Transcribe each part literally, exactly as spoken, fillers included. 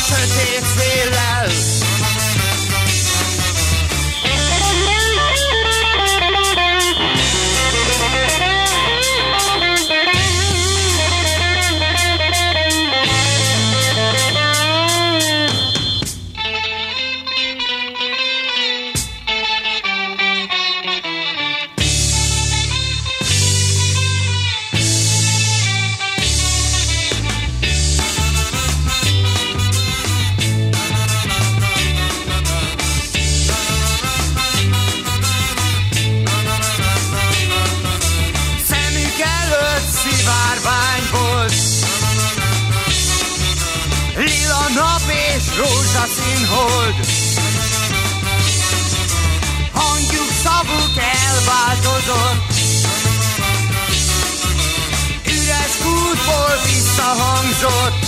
sötét féllel. Rózsaszínhold, hangjuk, szavuk elváltozott, üres kútból visszahangzott.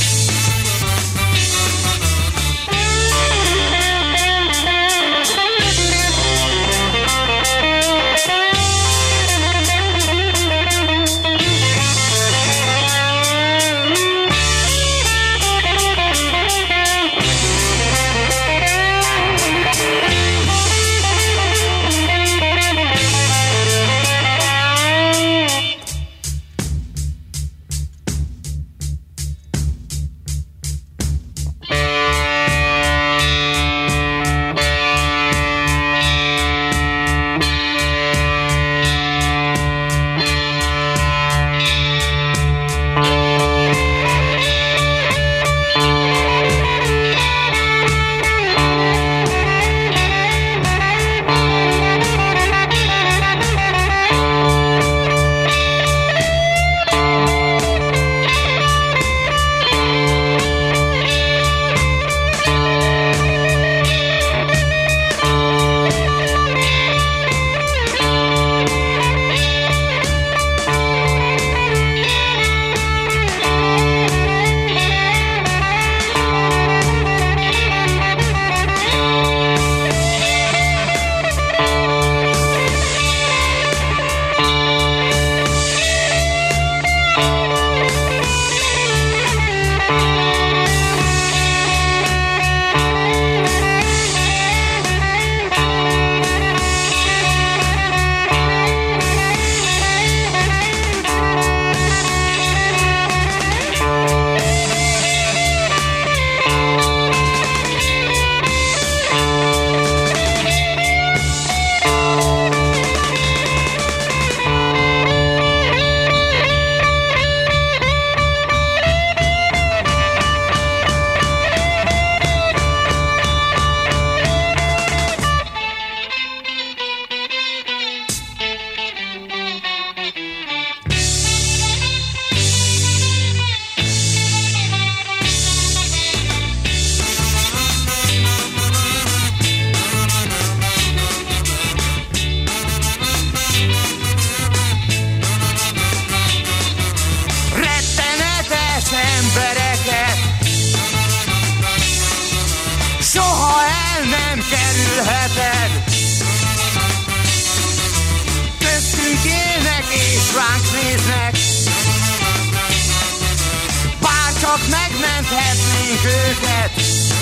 Megmenthetnénk őket.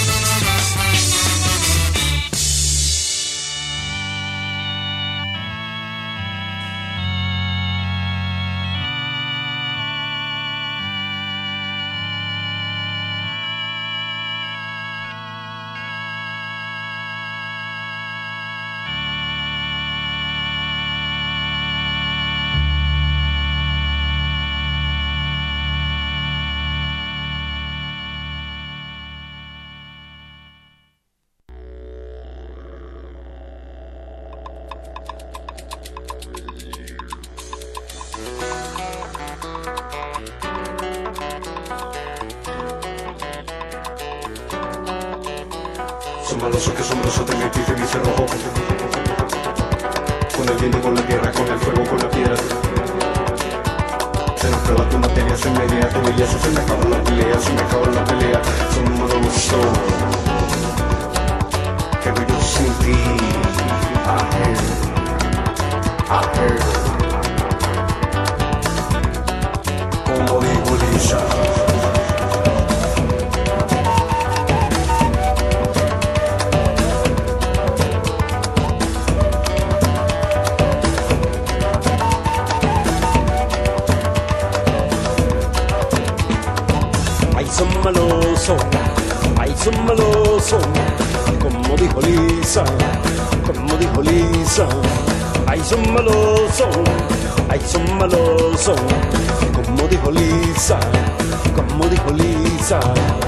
Asombroso que asombroso te metiste en mi cerrojo. Con el viento, con la tierra, con el fuego, con la piedra. Se nos prueba tu materia, se me idea tu belleza. Se me acaba la pelea, se me acaba la pelea. Asombroso que vivo sin ti. I heard, I heard. Como digo Lisa. malosos, ay, son malosos, como dijo Lisa, como dijo Lisa, ay, son malosos, ay, son malosos, como dijo Lisa, como dijo Lisa.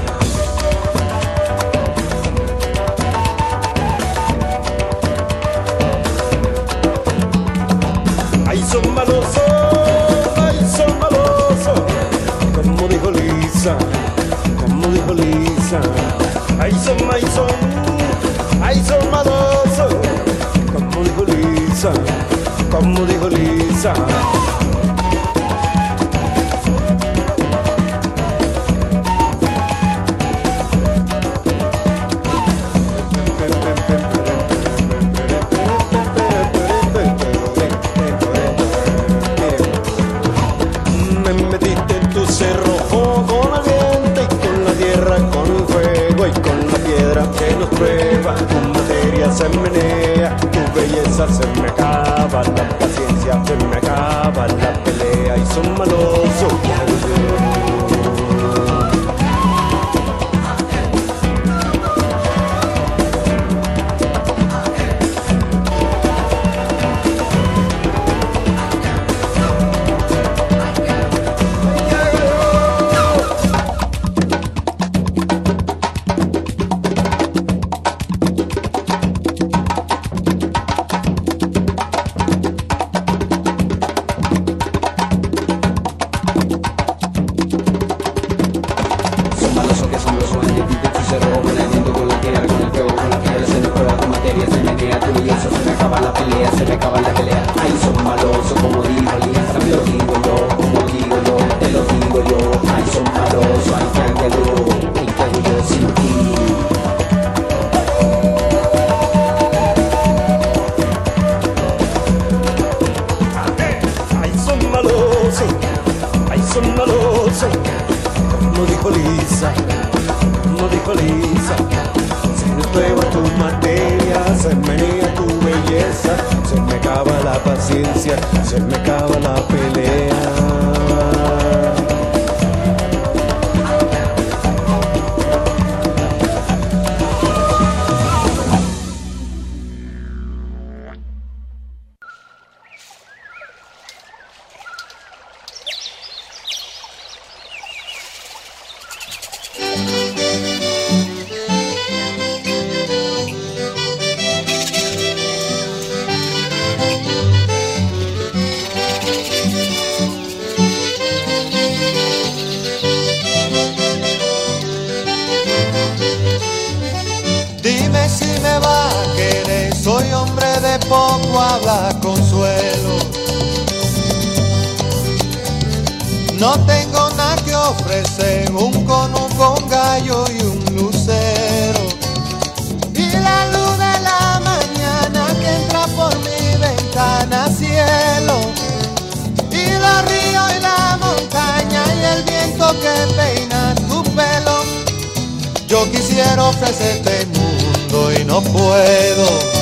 Ay, son malosos, ay, son malosos, como dijo Lisa, como dijo Lisa. Ay, son, ay, son, ay, son malosos, como dijo Lisa, como dijo Lisa. Tu materia se menea, tu belleza se me acaba, la paciencia se me acaba, la pelea y son malosos. No dijo Lisa, no dijo Lisa. Se me prueba tu materia, se menea tu belleza, se me acaba la paciencia, se me acaba la pelea. Poco habla consuelo, no tengo nada que ofrecer, un cono con gallo y un lucero, y la luz de la mañana que entra por mi ventana, cielo, y los ríos y la montaña y el viento que peina tu pelo. Yo quisiera ofrecerte el mundo y no puedo.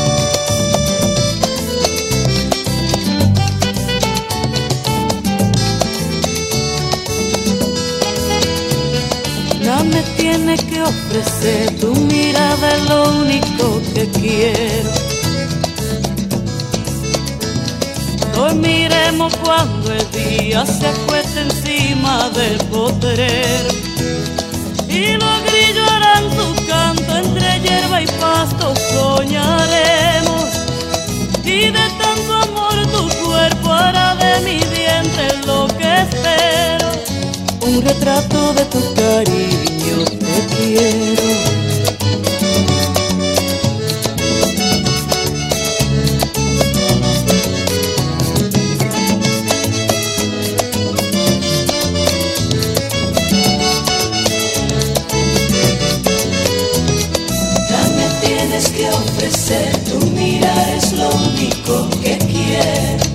No me tienes que ofrecer, tu mirada es lo único que quiero. Dormiremos cuando el día se acueste encima del potrero, y los grillos harán su canto entre hierba y pasto, soñaremos. Y de tanto amor tu cuerpo hará de mi vientre lo que espero. Un retrato de tu cariño te quiero. Ya me tienes que ofrecer, tu mirar es lo único que quiero.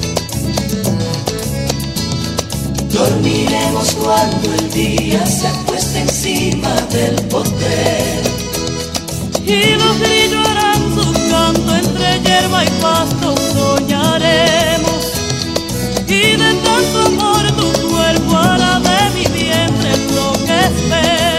Dormiremos cuando el día se acueste encima del potrero, y los grillos harán su canto entre hierba y pasto, soñaremos. Y de tanto amor tu cuerpo hará de mi vientre lo que espero.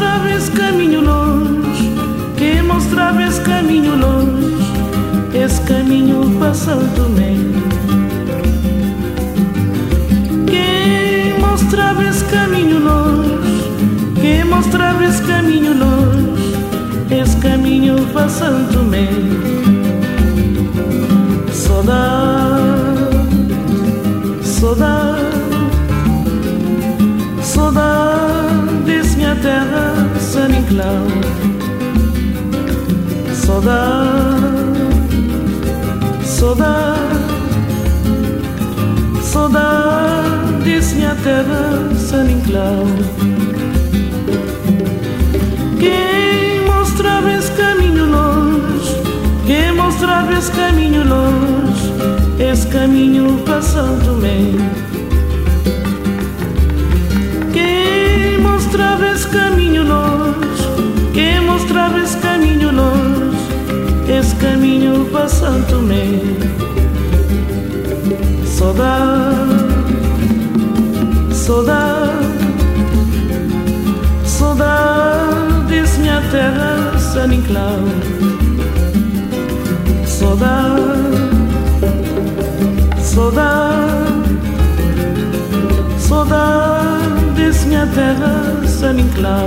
mostrava esse caminho longe, quem mostrava esse caminho longe, esse caminho para São Tomé. Quem mostrava esse caminho longe, quem mostrava esse caminho longe, esse caminho para São Tomé. Saudade, saudade, saudade desse minha terra, São Nicolau. Saudade, saudade, saudade desse minha terra, São Nicolau. Quem mostrava esse caminho longe, quem mostrava esse caminho longe, esse caminho para São Tomé. Quem mostrava esse caminho longe, quem mostrava esse caminho longe, esse caminho para São Tomé. Saudade, saudade, saudade desse minha terra, São Nicolau. Saudade, saudade, saudade desse minha terra, São Nicolau.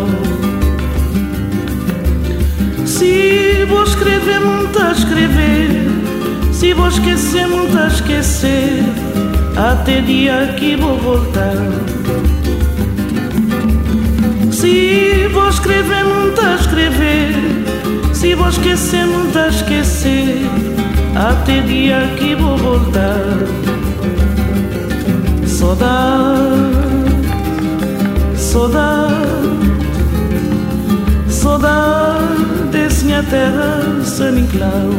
Se vou escrever, muito a escrever, se vou esquecer, muito a esquecer, até dia que vou voltar. Se vou escrever, muito a escrever, se vou esquecer, muito a esquecer, até dia que vou voltar. Saudade, saudade, saudade desse minha terra, São Nicolau.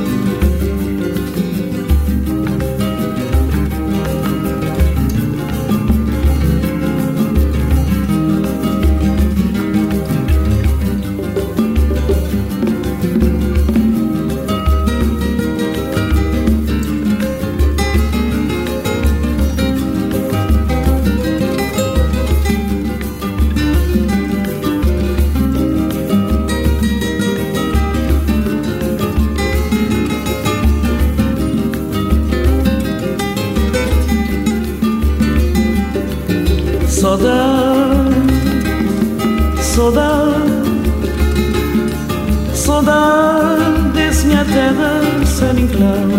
Saudade, saudade, saudade desse minha terra, São Nicolau.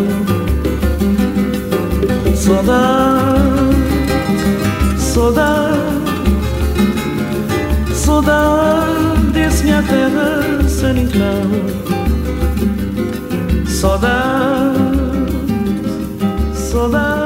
Saudade, saudade, saudade desse minha terra, São Nicolau. Saudade, saudade.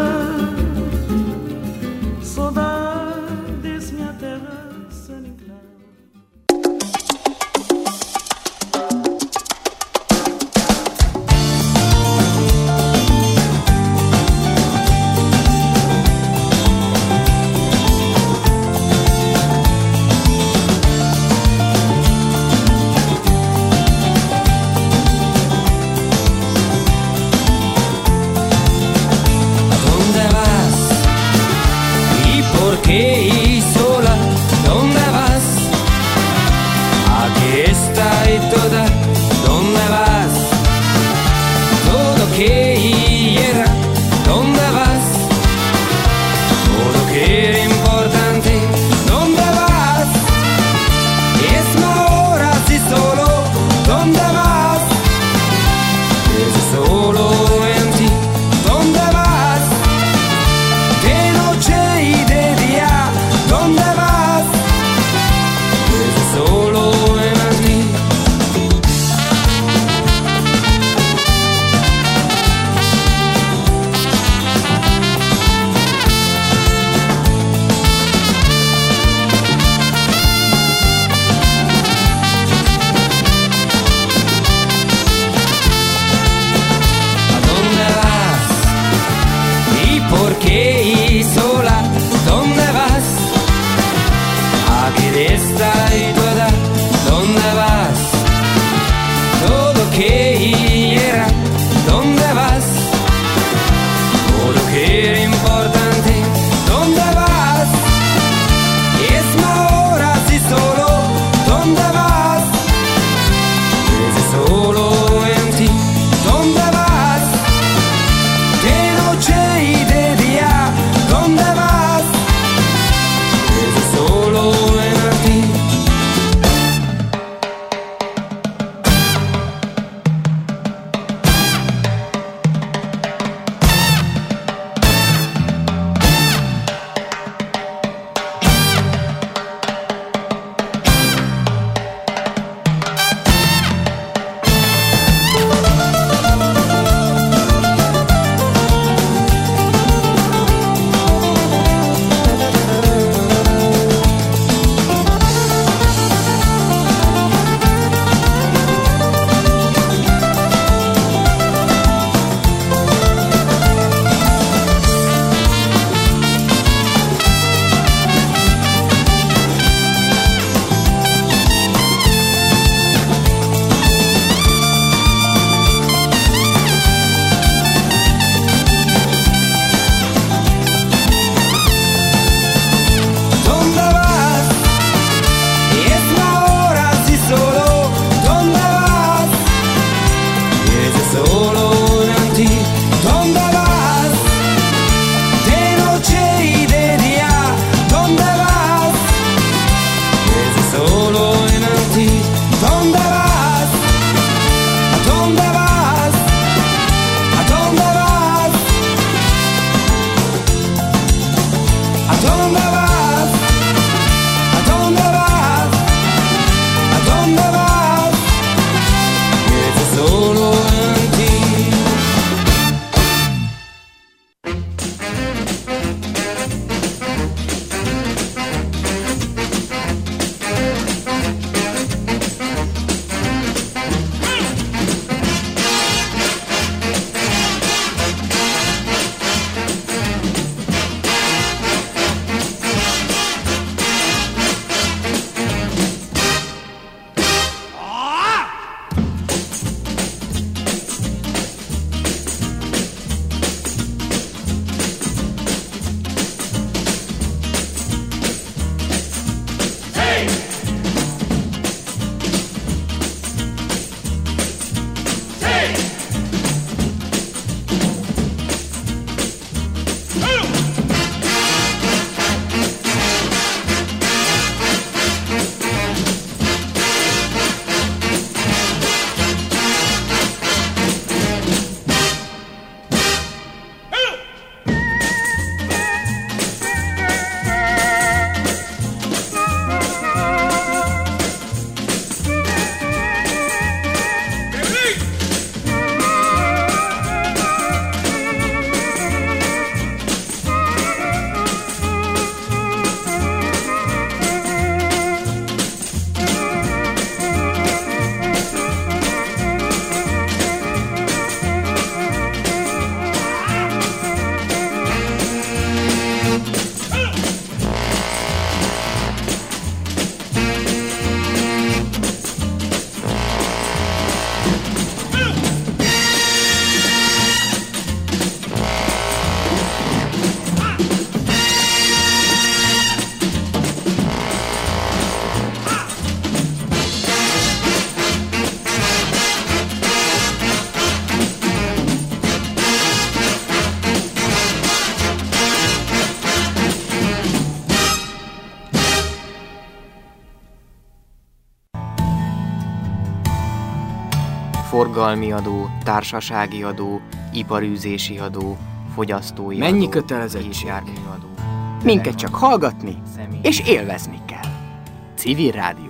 forgalmi adó, társasági adó, iparűzési adó, fogyasztói Mennyi adó, kötelezettség? járműadó. Minket csak hallgatni és élvezni kell. Civil rádióadó.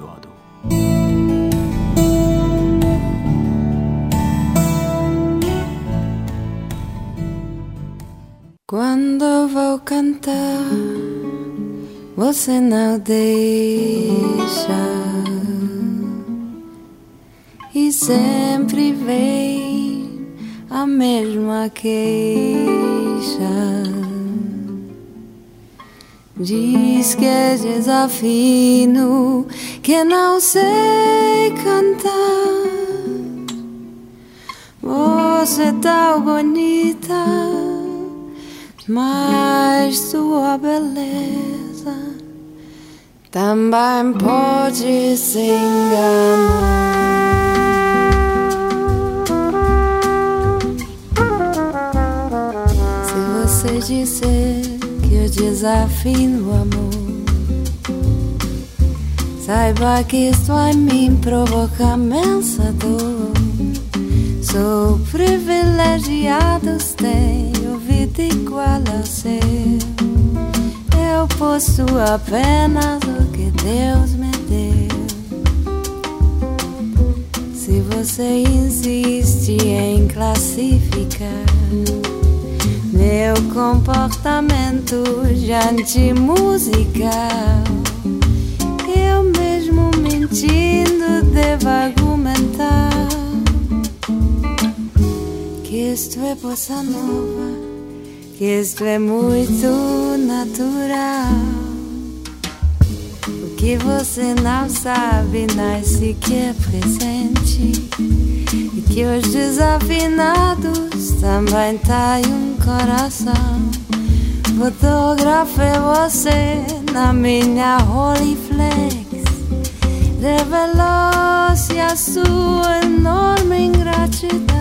Quando vou cantar, você não deixa, e sempre vem a mesma queixa. Diz que é desafino, que não sei cantar. Você tão bonita, mas sua beleza também pode se enganar. Se você disser que eu desafino o amor, saiba que isto em mim provoca imensa dor. Sou privilegiado, tenho ouvido igual ao seu. Eu posso apenas o que Deus me deu. Se você insiste em classificar meu comportamento de anti-musical, eu mesmo mentindo devo argumentar que isto é bossa nova, que isto é muito natural. O que você não sabe nasce que é presente, e que os desafinados também têm um coração. Fotografei você na minha Rolleiflex, revelou-se a sua enorme ingratidão.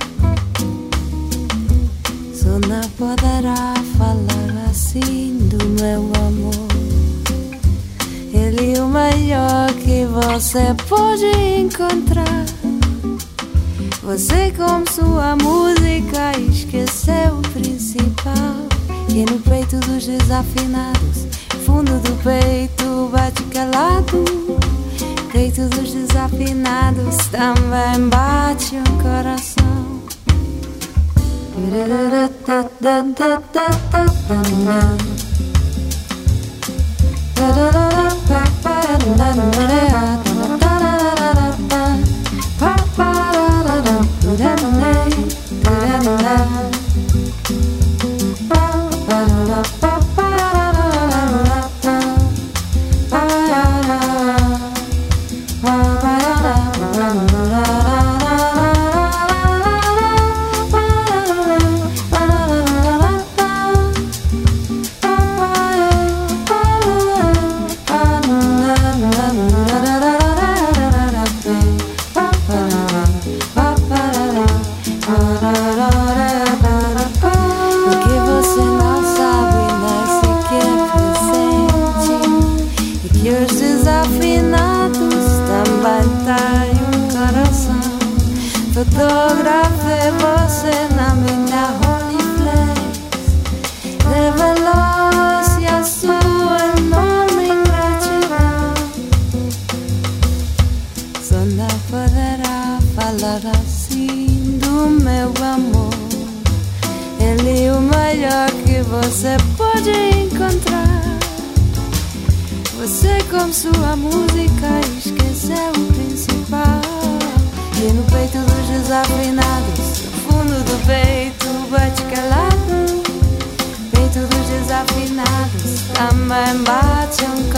Só não poderá falar assim do meu amor. Ele é o melhor que você pode encontrar. Você com sua música esqueceu o principal, que no peito dos desafinados, fundo do peito bate calado. Peito dos desafinados também bate um coração. Fotografei você na minha Rolleiflex, revelou-se a sua enorme ingratidão. Só não poderá falar assim do meu amor. Ele é o melhor que você pode encontrar. Você com sua música esqueceu o principal. E no peito dos desafinados, no fundo do peito bate calado. Peito dos desafinados também bate um